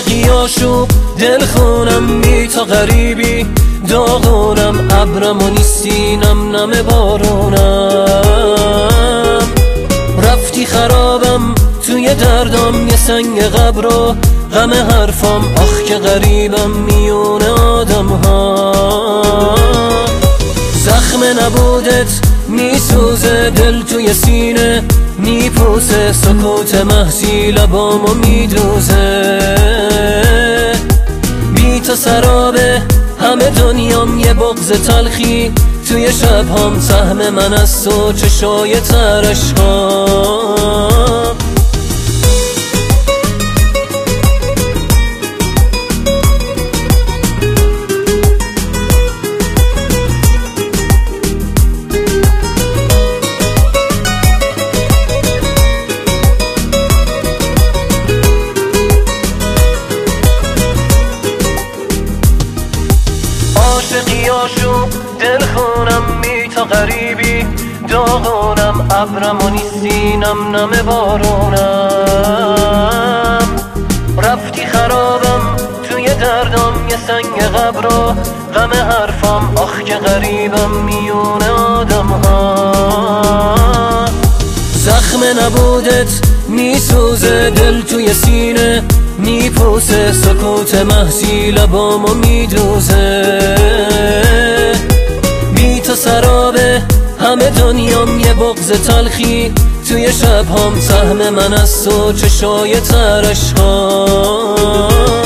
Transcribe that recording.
عاشقیاشو دل خونم بی تا غریبی، داغونم ابرم و نیستی نم نم بارونم. رفتی خرابم توی دردم یه سنگ قبر و غم حرفم، آخ که غریبم میون آدم ها. زخم نبودت میسوزه دل توی سینه، میپوسه سکوت محسی لبامو میدوزه. بی تو سرابه همه دنیام یه بغض تلخی، توی شبهام سهم من از تو چشای ترش ها. عاشقیاشو دل خونم بی تا غریبی، داغونم ابرم و نیستی نم نم بارونم. رفتی خرابم توی دردم یه سنگ قبر و غم حرفم، آخ که غریبم میون آدم ها. زخم نبودت میسوزه دل توی سینه، میپوسه سکوت محسی لبامو میدوزه. بی تو سرابه همه دنیام یه بغض تلخی، توی شبهام سهم من از تو چشای ترش ها.